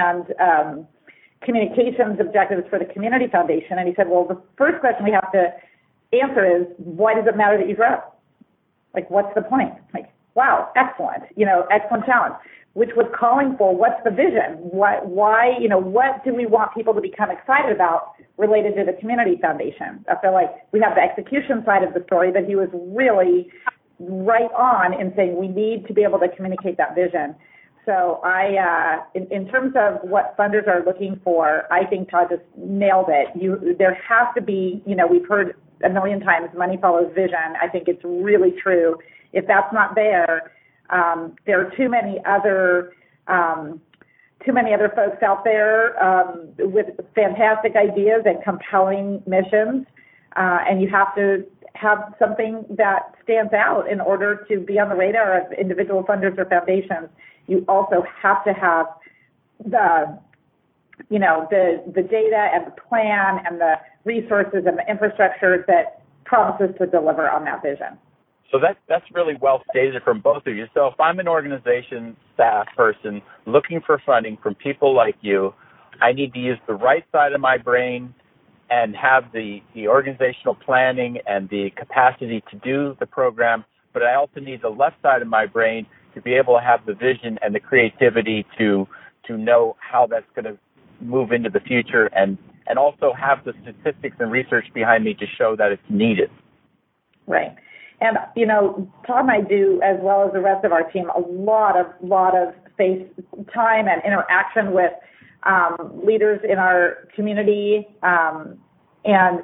and communications objectives for the Community Foundation. And he said, well, the first question we have to answer is, why does it matter that you grow? Like, what's the point? Like, wow, excellent, excellent challenge, which was calling for what's the vision? Why, what do we want people to become excited about related to the Community Foundation? I feel like we have the execution side of the story, but he was really right on in saying we need to be able to communicate that vision. So in terms of what funders are looking for, I think Todd just nailed it. There has to be, we've heard a million times, money follows vision. I think it's really true. If that's not there, there are too many other folks out there with fantastic ideas and compelling missions, and you have to have something that stands out in order to be on the radar of individual funders or foundations. You also have to have the data and the plan and the resources and the infrastructure that promises to deliver on that vision. So that's really well stated from both of you. So if I'm an organization staff person looking for funding from people like you, I need to use the right side of my brain and have the organizational planning and the capacity to do the program, but I also need the left side of my brain to be able to have the vision and the creativity to know how that's going to move into the future and also have the statistics and research behind me to show that it's needed. Right. And, Todd and I do, as well as the rest of our team, a lot of face time and interaction with leaders in our community. And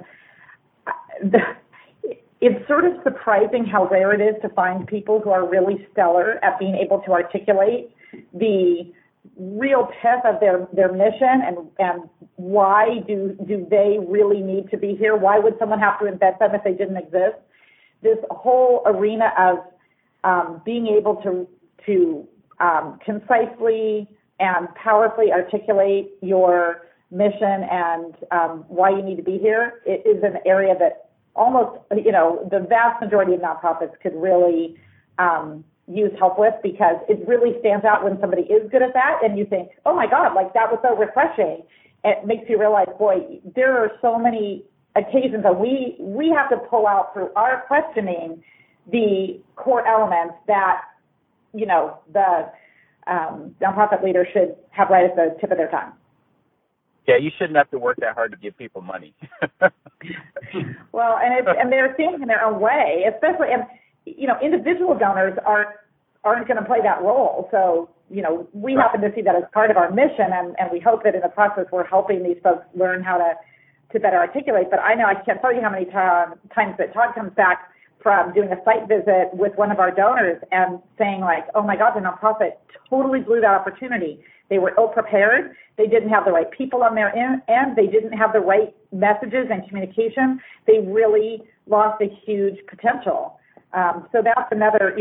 it's sort of surprising how rare it is to find people who are really stellar at being able to articulate the real pith of their mission and why do they really need to be here? Why would someone have to invent them if they didn't exist? This whole arena of being able to concisely and powerfully articulate your mission and why you need to be here is an area that almost, the vast majority of nonprofits could really use help with, because it really stands out when somebody is good at that and you think, oh my God, like that was so refreshing. It makes you realize, boy, there are so many occasions that we have to pull out through our questioning the core elements that, the nonprofit leader should have right at the tip of their tongue. Yeah, you shouldn't have to work that hard to give people money. Well, and they're seeing in their own way, especially, and individual donors aren't going to play that role. So, we happen to see that as part of our mission, and we hope that in the process we're helping these folks learn how to better articulate. But I know I can't tell you how many times that Todd comes back from doing a site visit with one of our donors and saying like, oh my God, the nonprofit totally blew that opportunity. They were ill-prepared. They didn't have the right people on their end. They didn't have the right messages and communication. They really lost a huge potential. So that's another,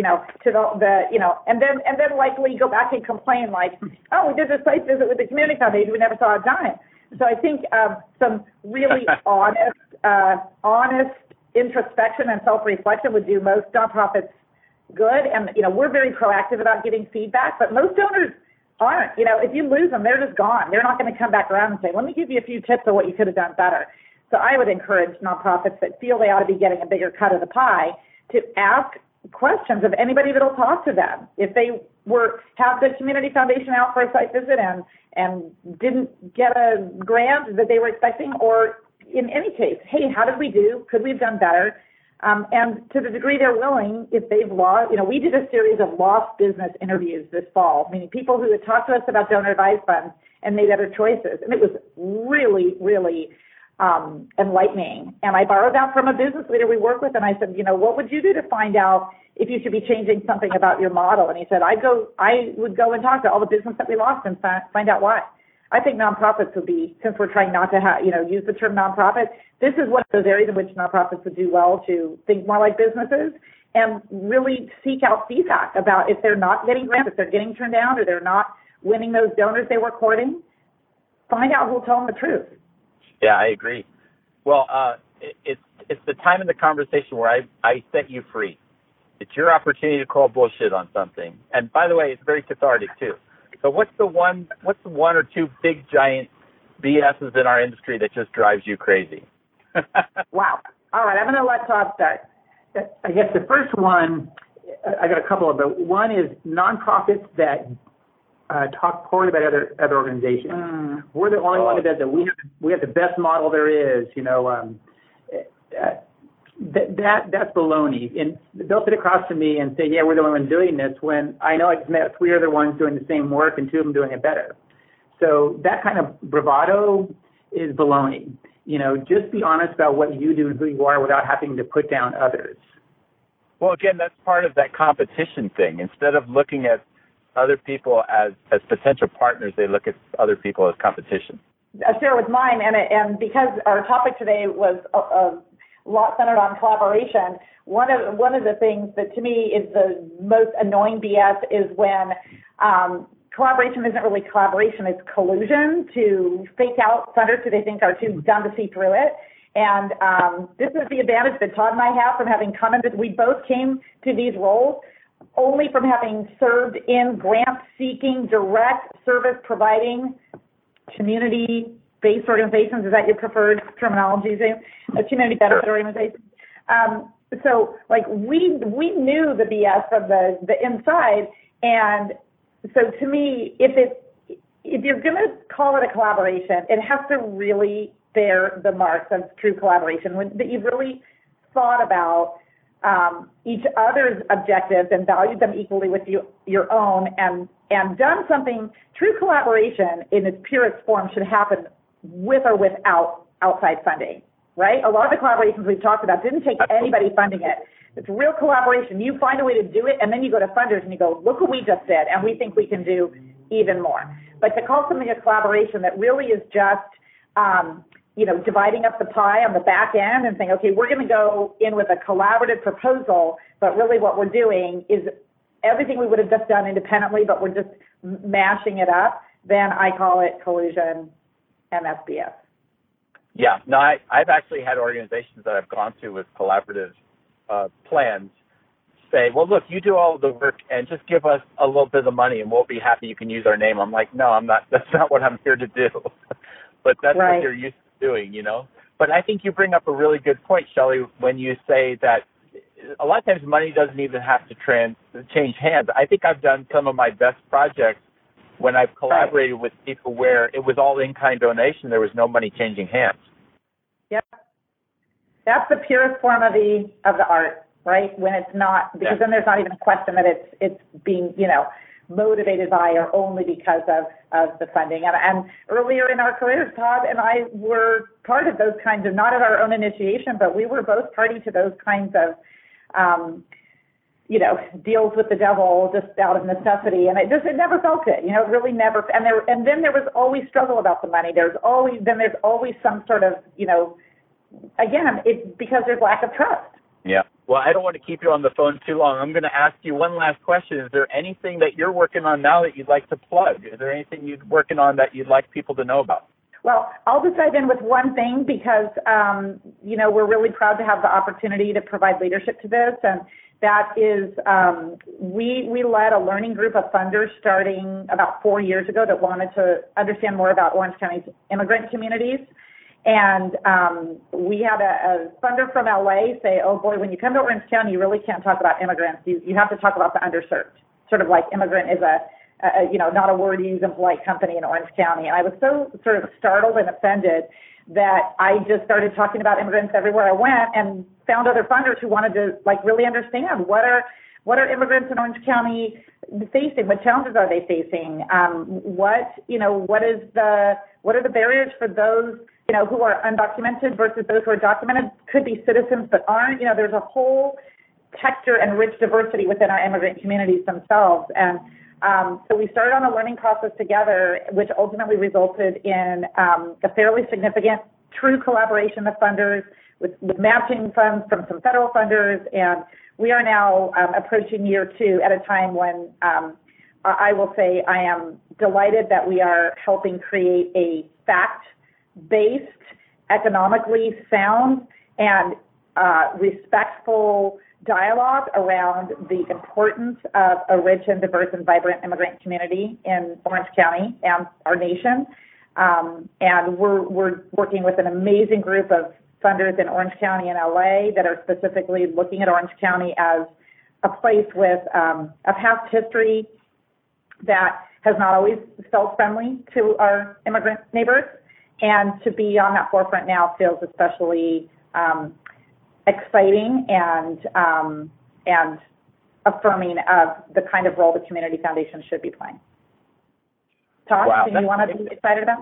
and then likely go back and complain like, oh, we did this site visit with the community foundation, we never saw a dime. So I think some really honest introspection and self-reflection would do most nonprofits good. And, we're very proactive about getting feedback, but most donors aren't. If you lose them, they're just gone. They're not going to come back around and say, let me give you a few tips of what you could have done better. So I would encourage nonprofits that feel they ought to be getting a bigger cut of the pie to ask questions of anybody that will talk to them. If they have the community foundation out for a site visit and didn't get a grant that they were expecting, or in any case, hey, how did we do? Could we have done better? And to the degree they're willing, if they've lost, we did a series of lost business interviews this fall, meaning people who had talked to us about donor advised funds and made other choices. And it was really, really enlightening. And I borrowed that from a business leader we work with, and I said, what would you do to find out if you should be changing something about your model? And he said, I would go and talk to all the business that we lost and find out why. I think nonprofits would be, since we're trying not to use the term nonprofit, this is one of those areas in which nonprofits would do well to think more like businesses and really seek out feedback about if they're not getting grants, if they're getting turned down, or they're not winning those donors they were courting. Find out who'll tell them the truth. Yeah, I agree. Well, it's the time in the conversation where I set you free. It's your opportunity to call bullshit on something. And by the way, it's very cathartic too. So what's the one or two big giant BSs in our industry that just drives you crazy? Wow. All right, I'm going to let Todd start. I guess the first one, I got a couple of them. One is nonprofits that talk poorly about other organizations. We're the only one that does it. We have the best model there is. That's baloney. And they'll sit across from me and say, yeah, we're the only one doing this, when I know I just met 3 other ones doing the same work and 2 of them doing it better. So that kind of bravado is baloney. Just be honest about what you do and who you are without having to put down others. Well, again, that's part of that competition thing. Instead of looking at other people as potential partners, they look at other people as competition. I'll share with mine, and because our topic today was a lot centered on collaboration, one of the things that to me is the most annoying BS is when collaboration isn't really collaboration, it's collusion to fake out funders who they think are too dumb to see through it. And this is the advantage that Todd and I have from having commented. We both came to these roles only from having served in grant-seeking, direct service-providing, community-based organizations. Is that your preferred terminology, Zoom? Community benefit organizations. So, we knew the BS from the inside, and so to me, if you're going to call it a collaboration, it has to really bear the marks of true collaboration, that you've really thought about each other's objectives and valued them equally with your own, and done something. True collaboration in its purest form should happen with or without outside funding, right? A lot of the collaborations we've talked about didn't take anybody funding it. It's real collaboration. You find a way to do it, and then you go to funders and you go, look what we just did, and we think we can do even more. But to call something a collaboration that really is just dividing up the pie on the back end and saying, okay, we're going to go in with a collaborative proposal, but really what we're doing is everything we would have just done independently, but we're just mashing it up, then I call it collusion and SBS. Yeah, no, I've actually had organizations that I've gone to with collaborative plans say, well, look, you do all of the work and just give us a little bit of money and we'll be happy you can use our name. I'm like, no, I'm not. That's not what I'm here to do. But that's right. What you're used to doing, But I think you bring up a really good point, Shelley, when you say that a lot of times money doesn't even have to change hands. I think I've done some of my best projects when I've collaborated with people where it was all in-kind donation. There was no money changing hands. Yep. That's the purest form of the art, right? When it's not, because then there's not even a question that it's being, motivated by or only because of the funding. And earlier in our careers, Todd and I were part of those kinds of, not at our own initiation, but we were both party to those kinds of deals with the devil just out of necessity, and it never felt good. It really never. And then there was always struggle about the money. There's always some sort of, again, it's because there's lack of trust. Yeah. Well, I don't want to keep you on the phone too long. I'm going to ask you one last question. Is there anything that you're working on now that you'd like to plug? Is there anything you're working on that you'd like people to know about? Well, I'll just dive in with one thing because, we're really proud to have the opportunity to provide leadership to this. And that is, we led a learning group of funders starting about 4 years ago that wanted to understand more about Orange County's immigrant communities. And we had a funder from LA say, oh boy, when you come to Orange County, you really can't talk about immigrants. You have to talk about the underserved. Sort of like immigrant is not a word used in polite company in Orange County. And I was so sort of startled and offended that I just started talking about immigrants everywhere I went and found other funders who wanted to really understand what are immigrants in Orange County facing? What challenges are they facing? What are the barriers for those who are undocumented versus those who are documented? Could be citizens but aren't. There's a whole texture and rich diversity within our immigrant communities themselves. And so we started on a learning process together, which ultimately resulted in a fairly significant true collaboration of funders with matching funds from some federal funders. And we are now approaching year 2 at a time when I will say I am delighted that we are helping create a fact-based, economically sound, and respectful dialogue around the importance of a rich and diverse and vibrant immigrant community in Orange County and our nation. And we're working with an amazing group of funders in Orange County and LA that are specifically looking at Orange County as a place with a past history that has not always felt friendly to our immigrant neighbors. And to be on that forefront now feels especially exciting and affirming of the kind of role the Community Foundation should be playing. Todd, wow, do you want to be excited about?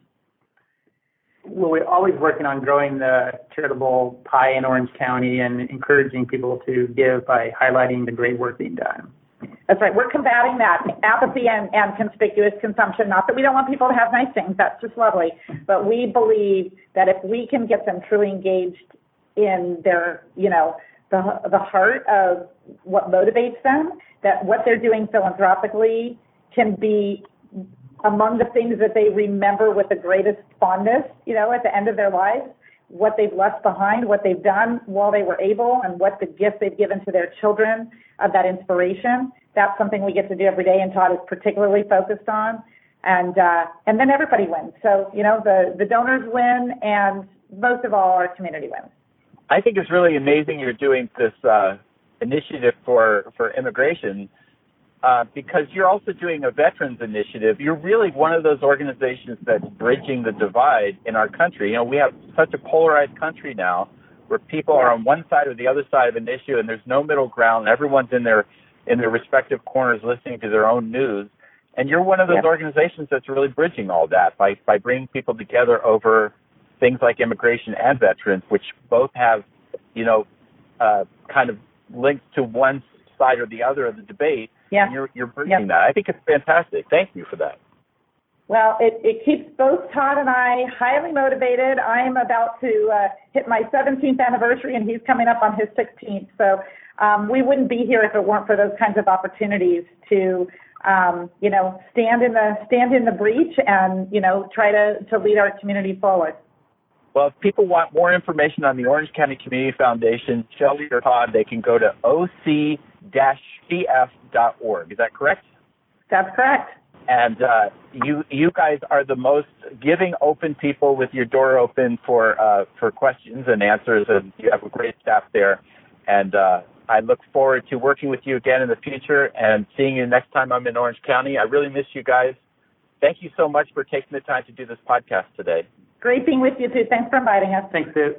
Well, we're always working on growing the charitable pie in Orange County and encouraging people to give by highlighting the great work being done. That's right. We're combating that apathy and conspicuous consumption. Not that we don't want people to have nice things. That's just lovely. But we believe that if we can get them truly engaged in their, the heart of what motivates them, that what they're doing philanthropically can be among the things that they remember with the greatest fondness, at the end of their lives, what they've left behind, what they've done while they were able, and what the gifts they've given to their children of that inspiration. That's something we get to do every day, and Todd is particularly focused on. And then everybody wins. So, the donors win, and most of all, our community wins. I think it's really amazing you're doing this initiative for immigration because you're also doing a veterans initiative. You're really one of those organizations that's bridging the divide in our country. We have such a polarized country now where people are on one side or the other side of an issue and there's no middle ground. Everyone's in their respective corners listening to their own news. And you're one of those organizations that's really bridging all that by bringing people together over things like immigration and veterans, which both have, kind of linked to one side or the other of the debate. Yeah. And you're bridging that. I think it's fantastic. Thank you for that. Well, it keeps both Todd and I highly motivated. I'm about to hit my 17th anniversary, and he's coming up on his 16th. So we wouldn't be here if it weren't for those kinds of opportunities to, stand in the breach and, try to lead our community forward. Well, if people want more information on the Orange County Community Foundation, Shelley or Todd, they can go to oc-cf.org. Is that correct? That's correct. And you guys are the most giving, open people with your door open for questions and answers, and you have a great staff there. And I look forward to working with you again in the future and seeing you next time I'm in Orange County. I really miss you guys. Thank you so much for taking the time to do this podcast today. Great being with you, too. Thanks for inviting us. Thanks, Sue.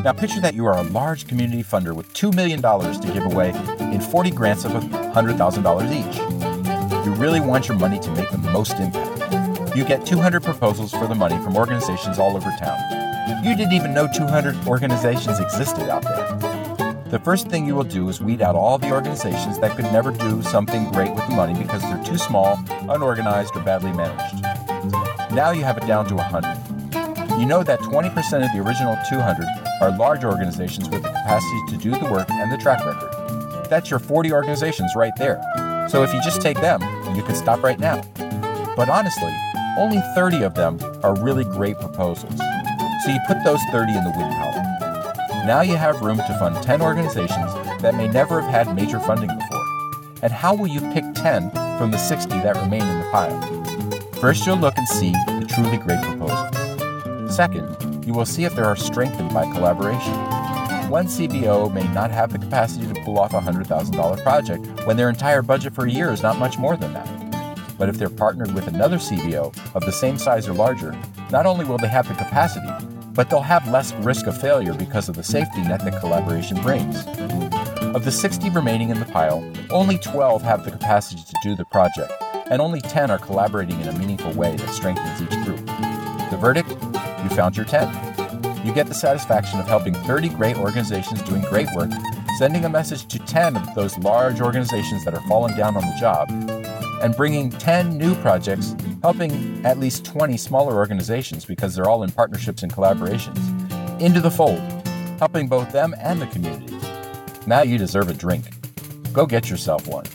Now picture that you are a large community funder with $2 million to give away in 40 grants of $100,000 each. You really want your money to make the most impact. You get 200 proposals for the money from organizations all over town. You didn't even know 200 organizations existed out there. The first thing you will do is weed out all the organizations that could never do something great with the money because they're too small, unorganized, or badly managed. Now you have it down to 100. You know that 20% of the original 200 are large organizations with the capacity to do the work and the track record. That's your 40 organizations right there. So if you just take them, you could stop right now. But honestly, only 30 of them are really great proposals. So you put those 30 in the win column. Now you have room to fund 10 organizations that may never have had major funding before. And how will you pick 10 from the 60 that remain in the pile? First, you'll look and see the truly great proposals. Second, you will see if they are strengthened by collaboration. One CBO may not have the capacity to pull off a $100,000 project when their entire budget for a year is not much more than that. But if they're partnered with another CBO of the same size or larger, not only will they have the capacity, but they'll have less risk of failure because of the safety net that collaboration brings. Of the 60 remaining in the pile, only 12 have the capacity to do the project, and only 10 are collaborating in a meaningful way that strengthens each group. The verdict? You found your 10. You get the satisfaction of helping 30 great organizations doing great work, sending a message to 10 of those large organizations that are falling down on the job, and bringing 10 new projects, helping at least 20 smaller organizations because they're all in partnerships and collaborations, into the fold, helping both them and the community. Now you deserve a drink. Go get yourself one.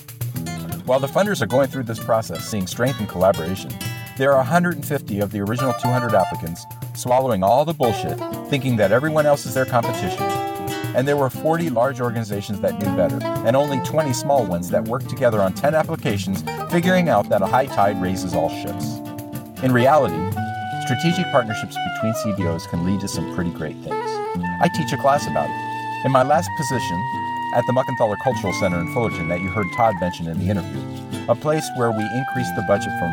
While the funders are going through this process, seeing strength and collaboration, there are 150 of the original 200 applicants swallowing all the bullshit, thinking that everyone else is their competition. And there were 40 large organizations that knew better, and only 20 small ones that worked together on 10 applications, figuring out that a high tide raises all ships. In reality, strategic partnerships between CBOs can lead to some pretty great things. I teach a class about it. In my last position, at the Muckenthaler Cultural Center in Fullerton that you heard Todd mention in the interview, a place where we increased the budget from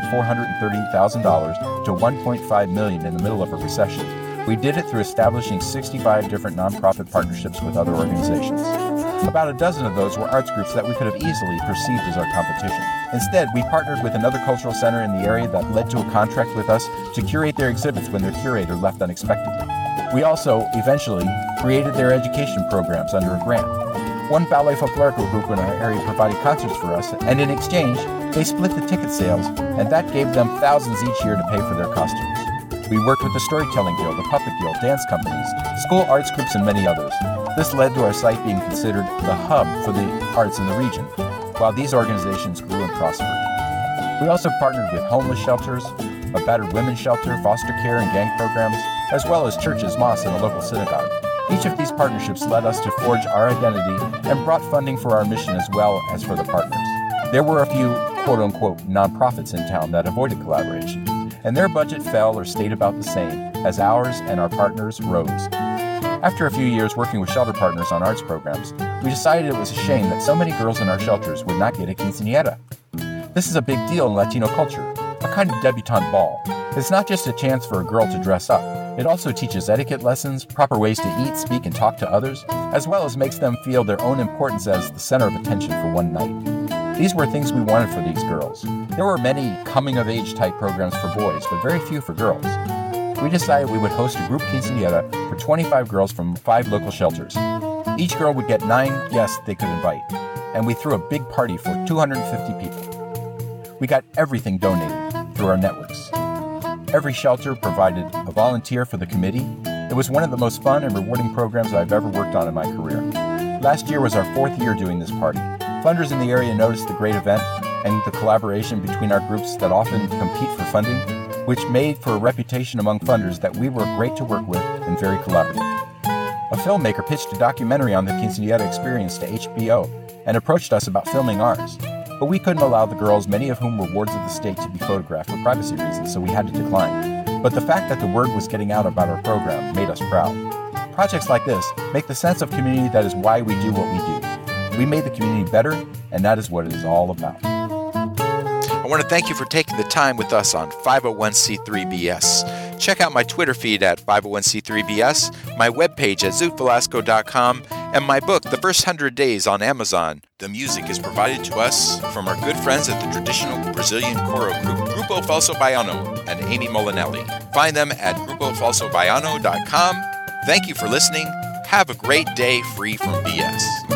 $430,000 to $1.5 million in the middle of a recession. We did it through establishing 65 different nonprofit partnerships with other organizations. About a dozen of those were arts groups that we could have easily perceived as our competition. Instead, we partnered with another cultural center in the area that led to a contract with us to curate their exhibits when their curator left unexpectedly. We also, eventually, created their education programs under a grant. One ballet folklorico group in our area provided concerts for us, and in exchange, they split the ticket sales, and that gave them thousands each year to pay for their costumes. We worked with the Storytelling Guild, the Puppet Guild, dance companies, school arts groups, and many others. This led to our site being considered the hub for the arts in the region, while these organizations grew and prospered. We also partnered with homeless shelters, a battered women's shelter, foster care, and gang programs, as well as churches, mosques, and a local synagogue. Each of these partnerships led us to forge our identity and brought funding for our mission as well as for the partners. There were a few quote-unquote nonprofits in town that avoided collaboration, and their budget fell or stayed about the same as ours and our partners rose. After a few years working with shelter partners on arts programs, we decided it was a shame that so many girls in our shelters would not get a quinceañera. This is a big deal in Latino culture, a kind of debutante ball. It's not just a chance for a girl to dress up. It also teaches etiquette lessons, proper ways to eat, speak, and talk to others, as well as makes them feel their own importance as the center of attention for one night. These were things we wanted for these girls. There were many coming-of-age type programs for boys, but very few for girls. We decided we would host a group quinceañera for 25 girls from 5 local shelters. Each girl would get 9 guests they could invite, and we threw a big party for 250 people. We got everything donated through our networks. Every shelter provided a volunteer for the committee. It was one of the most fun and rewarding programs I've ever worked on in my career. Last year was our 4th year doing this party. Funders in the area noticed the great event and the collaboration between our groups that often compete for funding, which made for a reputation among funders that we were great to work with and very collaborative. A filmmaker pitched a documentary on the quinceañera experience to HBO and approached us about filming ours. But we couldn't allow the girls, many of whom were wards of the state, to be photographed for privacy reasons, so we had to decline. But the fact that the word was getting out about our program made us proud. Projects like this make the sense of community that is why we do what we do. We made the community better, and that is what it is all about. I want to thank you for taking the time with us on 501c3 BS. Check out my Twitter feed at 501c3bs, my webpage at zootvelasco.com, and my book, The First 100 Days, on Amazon. The music is provided to us from our good friends at the traditional Brazilian choro group Grupo Falso Baiano and Amy Molinelli. Find them at grupofalsobaiano.com. Thank you for listening. Have a great day free from BS.